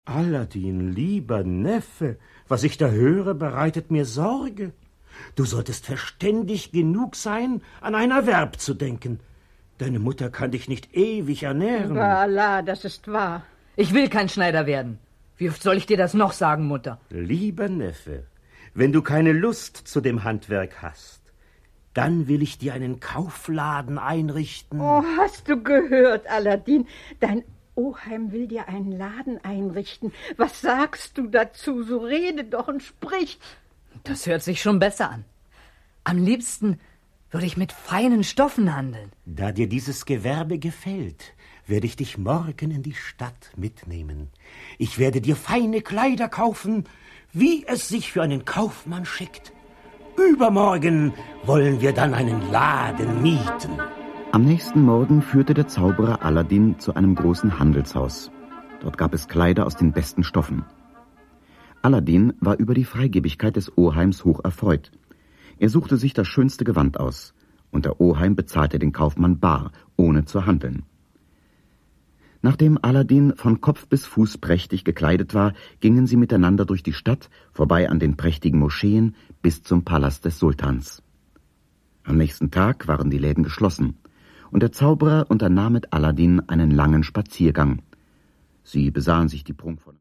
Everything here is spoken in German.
Aladin, lieber Neffe, was ich da höre, bereitet mir Sorge. Du solltest verständig genug sein, an ein Erwerb zu denken. Deine Mutter kann dich nicht ewig ernähren. Allah, das ist wahr. Ich will kein Schneider werden. Wie oft soll ich dir das noch sagen, Mutter? Lieber Neffe, wenn du keine Lust zu dem Handwerk hast, dann will ich dir einen Kaufladen einrichten. Oh, hast du gehört, Aladin? Dein Oheim will dir einen Laden einrichten. Was sagst du dazu? So rede doch und sprich. Das hört sich schon besser an. Am liebsten würde ich mit feinen Stoffen handeln. Da dir dieses Gewerbe gefällt, werde ich dich morgen in die Stadt mitnehmen. Ich werde dir feine Kleider kaufen, wie es sich für einen Kaufmann schickt. Übermorgen wollen wir dann einen Laden mieten. Am nächsten Morgen führte der Zauberer Aladin zu einem großen Handelshaus. Dort gab es Kleider aus den besten Stoffen. Aladin war über die Freigebigkeit des Oheims hoch erfreut. Er suchte sich das schönste Gewand aus, und der Oheim bezahlte den Kaufmann bar, ohne zu handeln. Nachdem Aladin von Kopf bis Fuß prächtig gekleidet war, gingen sie miteinander durch die Stadt, vorbei an den prächtigen Moscheen, bis zum Palast des Sultans. Am nächsten Tag waren die Läden geschlossen, und der Zauberer unternahm mit Aladin einen langen Spaziergang. Sie besahen sich die prunkvollen